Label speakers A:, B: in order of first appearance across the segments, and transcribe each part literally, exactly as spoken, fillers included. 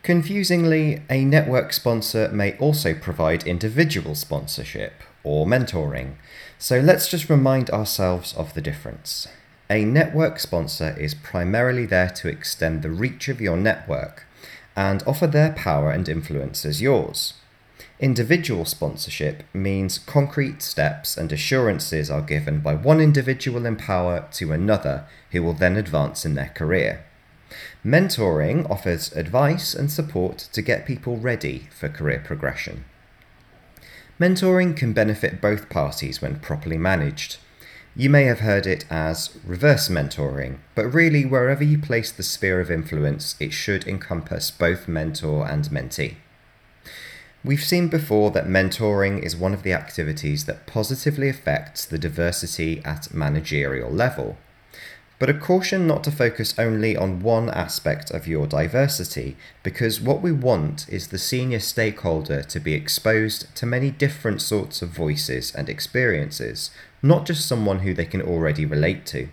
A: Confusingly, a network sponsor may also provide individual sponsorship or mentoring, so let's just remind ourselves of the difference. A network sponsor is primarily there to extend the reach of your network and offer their power and influence as yours. Individual sponsorship means concrete steps and assurances are given by one individual in power to another who will then advance in their career. Mentoring offers advice and support to get people ready for career progression. Mentoring can benefit both parties when properly managed. You may have heard it as reverse mentoring, but really wherever you place the sphere of influence, it should encompass both mentor and mentee. We've seen before that mentoring is one of the activities that positively affects the diversity at managerial level. But a caution not to focus only on one aspect of your diversity, because what we want is the senior stakeholder to be exposed to many different sorts of voices and experiences, not just someone who they can already relate to.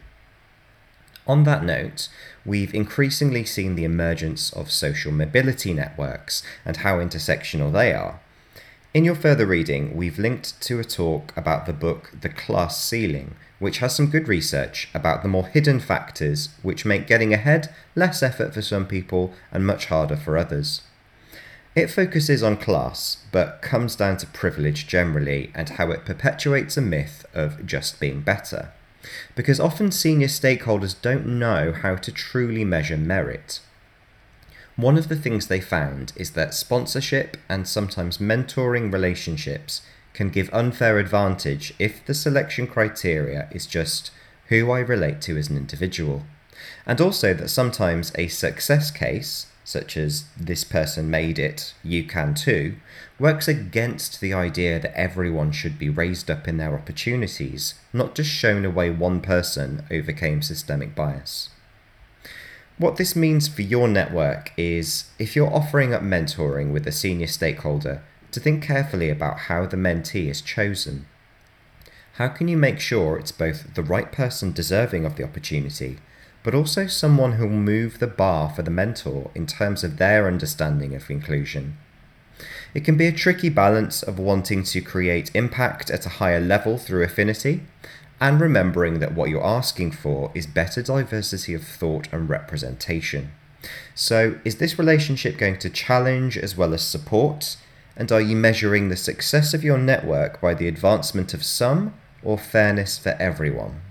A: On that note, we've increasingly seen the emergence of social mobility networks and how intersectional they are. In your further reading, we've linked to a talk about the book The Class Ceiling, which has some good research about the more hidden factors which make getting ahead less effort for some people and much harder for others. It focuses on class, but comes down to privilege generally and how it perpetuates a myth of just being better. Because often senior stakeholders don't know how to truly measure merit. One of the things they found is that sponsorship and sometimes mentoring relationships can give unfair advantage if the selection criteria is just who I relate to as an individual. And also that sometimes a success case, such as this person made it, you can too, works against the idea that everyone should be raised up in their opportunities, not just shown a way one person overcame systemic bias. What this means for your network is, if you're offering up mentoring with a senior stakeholder, to think carefully about how the mentee is chosen. How can you make sure it's both the right person deserving of the opportunity, but also someone who will move the bar for the mentor in terms of their understanding of inclusion? It can be a tricky balance of wanting to create impact at a higher level through affinity, and remembering that what you're asking for is better diversity of thought and representation. So, is this relationship going to challenge as well as support? And are you measuring the success of your network by the advancement of some or fairness for everyone?